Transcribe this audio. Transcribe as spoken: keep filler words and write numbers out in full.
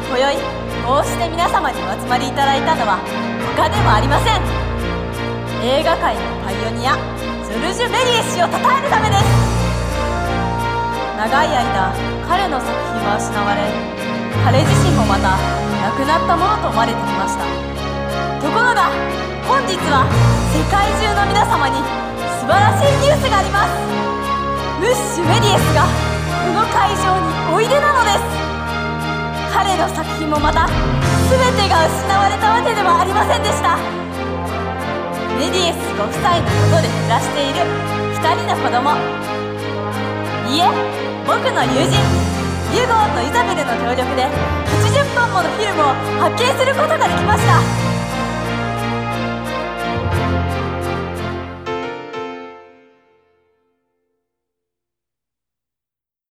今宵こうして皆様にお集まりいただいたのは他でもありません。映画界のパイオニアジョルジュ・メリエ氏を称えるためです。長い間彼の作品は失われ、彼自身もまた亡くなったものと思われてきました。ところが本日は世界中の皆様に素晴らしいニュースがあります。ムッシュ・メディエスがこの会場においでなのです。彼の作品もまた全てが失われたわけではありませんでした。メディエスご夫妻のもとで暮らしているふたりの子供、いえ僕の友人ユゴーとイザベルの協力ではちじゅっぽんものフィルムを発見することができました。